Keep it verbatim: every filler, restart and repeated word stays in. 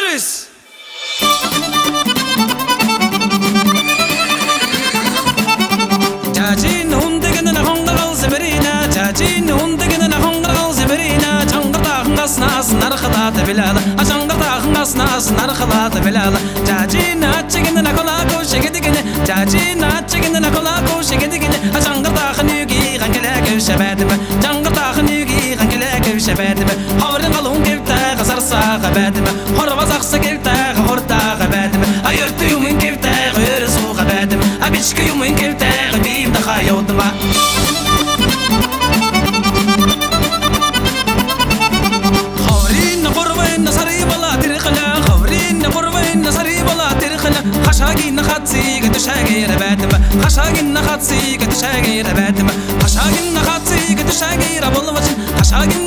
Boris. Jajin hundigin hongal zeberina, jajin hundigin hongal zeberina, çangırda hıngasnas narxada bilala, çangırda hıngasnas narxada bilala, jajin açgin nakola koşegedigin, jajin açgin nakola koşegedigin, çangırda hınıgi gankele köşebedim, çangırda hınıgi gankele köşebedim, havrin qalun kevta qasarsa qabedim, horvaz aqsa kevta horta qabedim, ayırtı yumun kevta qırsu qabedim, abichki yumun kevta qadim da xayotma. Xavrin qurbayn nasari bala tirqala, xavrin qurbayn nasari bala tirqala, xashagin khatsi gitshagir badim, xashagin khatsi gitshagir badim, xashagin khatsi gitshagir bolmachin, xashagin